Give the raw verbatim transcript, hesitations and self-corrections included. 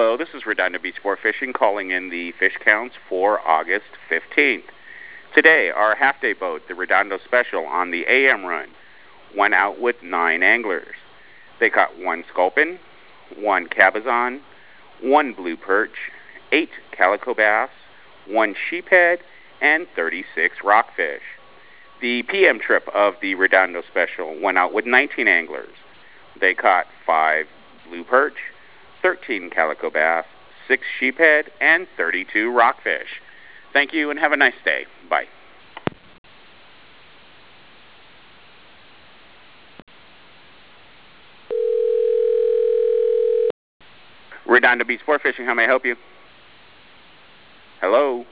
Hello, this is Redondo Beach Sport Fishing calling in the fish counts for August fifteenth. Today, our half-day boat, the Redondo Special, on the A M run, went out with nine anglers. They caught one sculpin, one cabezon, one blue perch, eight calico bass, one sheephead, and thirty-six rockfish. The P M trip of the Redondo Special went out with nineteen anglers. They caught five blue perch, thirteen calico bass, six sheephead, and thirty-two rockfish. Thank you and have a nice day. Bye. Redondo Beach Sport Fishing, how may I help you? Hello?